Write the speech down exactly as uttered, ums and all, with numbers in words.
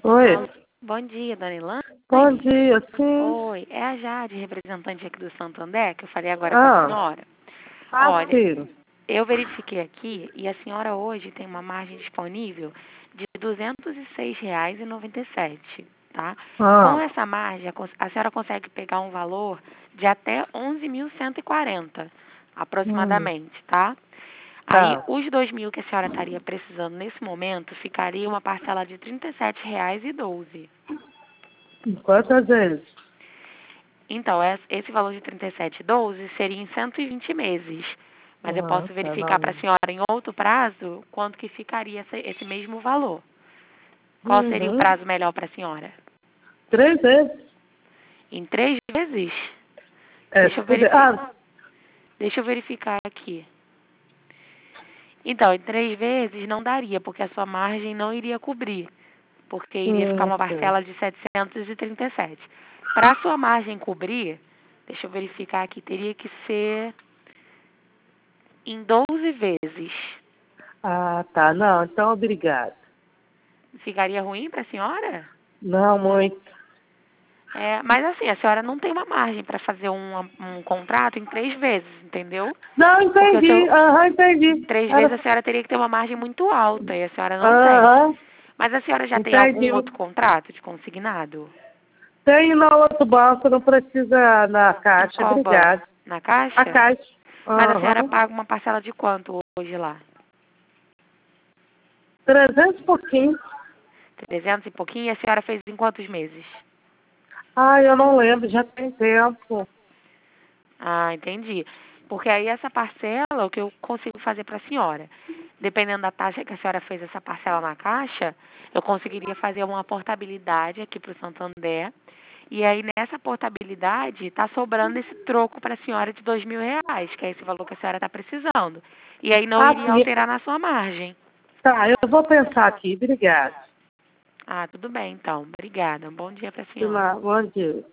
Oi. Alô, bom dia, dona Ilane. Bom dia, sim. Oi, é a Jade, representante aqui do Santander, que eu falei agora com a Ah, senhora. ah, Olha, sim. eu verifiquei aqui e a senhora hoje tem uma margem disponível de duzentos e seis reais e noventa e sete, tá? Com Ah, essa margem, a cons- a senhora consegue pegar um valor de até onze mil cento e quarenta, hum, aproximadamente, tá? Aí, tá. os dois mil que a senhora estaria precisando nesse momento, ficaria uma parcela de trinta e sete reais e doze. Quantas vezes? Então, es- esse valor de trinta e sete e doze seria em cento e vinte meses. Mas eu Ah, posso tá, verificar para a não. senhora em outro prazo quanto que ficaria esse, esse mesmo valor. Qual seria o Uhum. prazo melhor para a senhora? Três vezes? Em três vezes? É, Deixa se eu, puder. verifi Ah, deixa eu verificar aqui. Então, em três vezes não daria, porque a sua margem não iria cobrir, porque iria ficar hum, uma sim. parcela de setecentos e trinta e sete. Para a sua margem cobrir, deixa eu verificar aqui, teria que ser em doze vezes. Ah, tá. Não, então obrigado. Ficaria ruim para a senhora? Não, muito. É, mas assim, a senhora não tem uma margem para fazer um, um contrato em três vezes, entendeu? Não, Porque o entendi. seu, Aham, em entendi. três vezes a Era... senhora teria que ter uma margem muito alta e a senhora não tem. Aham, Mas a senhora já tem algum entendi. outro contrato de consignado? Tem no outro banco, não precisa na Em caixa. qual banco? Obrigado. Na A Caixa? caixa. Mas a senhora Aham. paga uma parcela de quanto hoje lá? Trezentos e pouquinho. Trezentos e pouquinho? E a senhora fez em quantos meses? Ah, eu não lembro, já tem tempo. Ah, entendi. Porque aí essa parcela, o que eu consigo fazer para a senhora, dependendo da taxa que a senhora fez essa parcela na Caixa, eu conseguiria fazer uma portabilidade aqui para o Santander. E aí nessa portabilidade está sobrando esse troco para a senhora de dois mil reais, que é esse valor que a senhora está precisando. E aí não Ah, iria sim. alterar na sua margem. Tá, eu vou pensar aqui. Obrigada. Ah, tudo bem então. Obrigada. Um bom dia para a De senhora. nada. Bom dia.